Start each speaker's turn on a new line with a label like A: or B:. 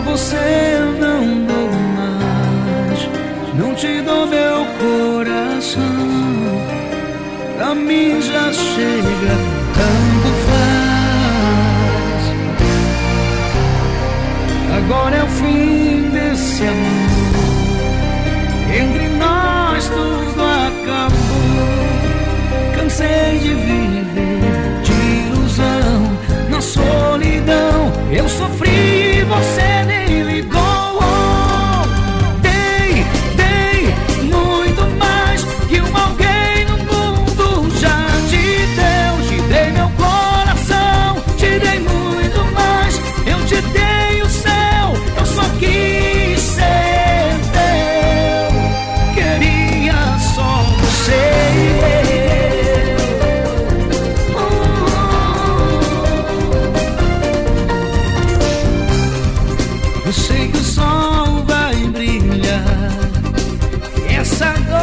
A: você não dou mais, não te dou meu coração. Pra mim já chega, tanto faz. Agora é o fim desse amor, entre nós tudo acabou. Cansei de viver de ilusão, na solidão eu sofri, você nem ligou. Dei muito mais que um alguém no mundo já te deu. Te dei meu coração, te dei muito mais. Eu te dei o céu, eu só quis ser teu. Queria só você e eu sei que o sol vai brilhar, essa